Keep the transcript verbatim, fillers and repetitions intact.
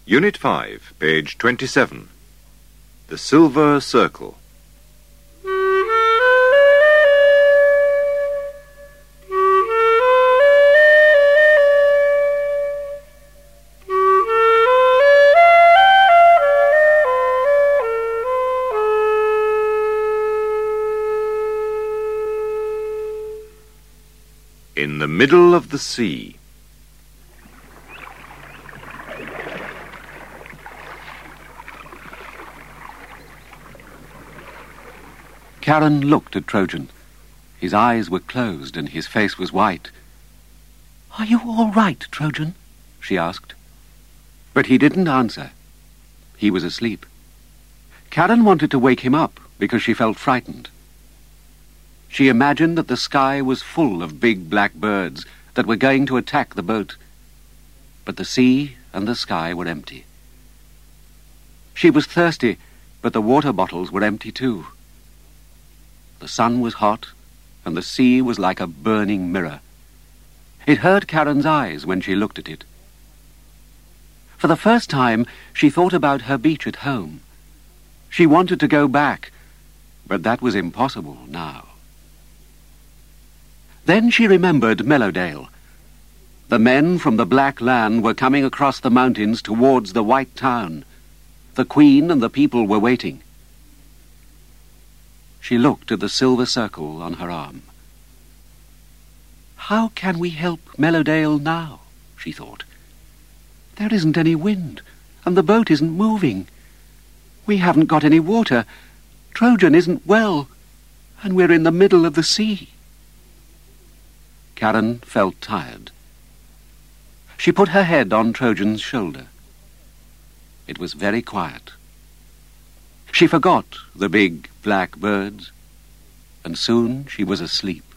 Unit five, page twenty-seven. The Silver Circle. In the middle of the sea. Charon looked at Trojan. His eyes were closed and his face was white. "Are you all right, Trojan?" she asked. But he didn't answer. He was asleep. Charon wanted to wake him up because she felt frightened. She imagined that the sky was full of big black birds that were going to attack the boat. But the sea and the sky were empty. She was thirsty, but the water bottles were empty too. The sun was hot, and the sea was like a burning mirror. It hurt Charon's eyes when she looked at it. For the first time, she thought about her beach at home. She wanted to go back, but that was impossible now. Then she remembered Mellowdale. The men from the Black Land were coming across the mountains towards the White Town. The Queen and the people were waiting. She looked at the silver circle on her arm. How can we help Mellowdale now? She thought. There isn't any wind, and the boat isn't moving. We haven't got any water. Trojan isn't well, and we're in the middle of the sea. Charon felt tired. She put her head on Trojan's shoulder. It was very quiet. She forgot the big black birds, and soon she was asleep.